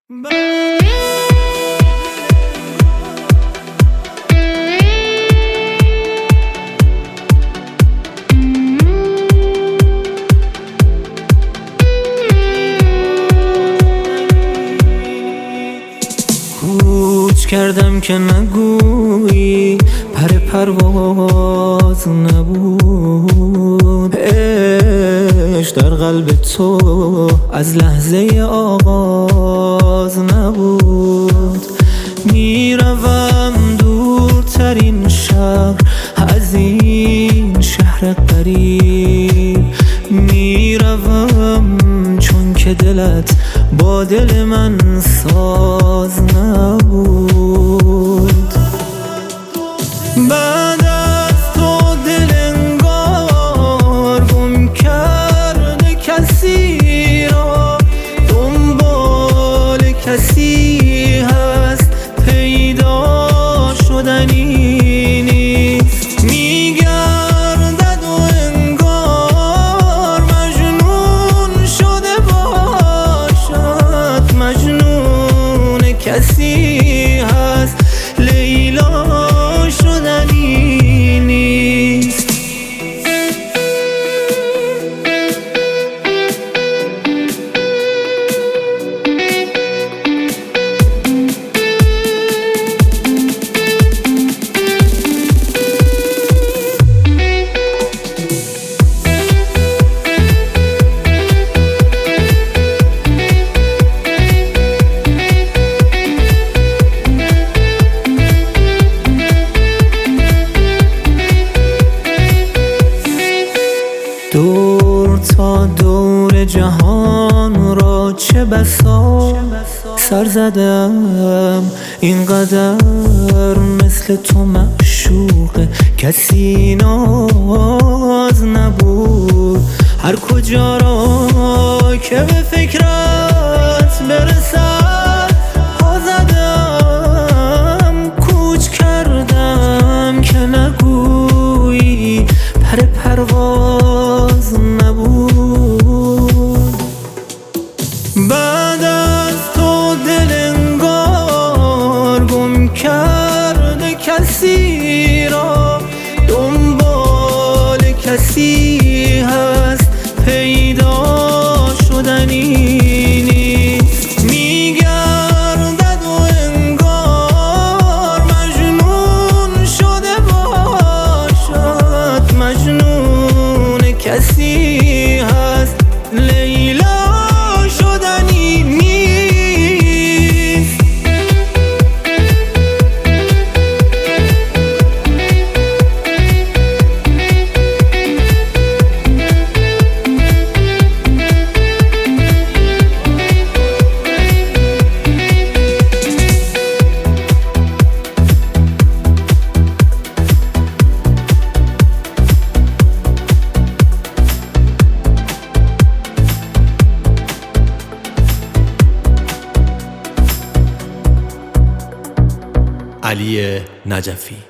کوچ کردم که نگویی پرواز نبود، عشق در قلب تو از لحظه آغاز نبود. میروم دورترین شهر از این شهر غریب، میروم چون که دلت با دل من ساز نبود. بعد از تو دل انگار گم کرده کسی را، دنبال کسی هست پیدا شدنی نیست. میگردد و انگار مجنون شده باشد، مجنون کسی هست لیلا شدنی نیست. دور تا دور جهان را چه بسا سر زدم، اینقدر مثل تو معشوق کسی ناز نبود. هر کجا را که به فکرت برسد پا زدم، کوچ کردم که نگویی پرواز نبود. بعد از تو دل انگار گم کرده کسی را، دنبال کسی هست پیدا شدنی نیست. میگردد و انگار مجنون شده باشد، مجنون کسی هست لیلا شدنی نیست. علی نجفی.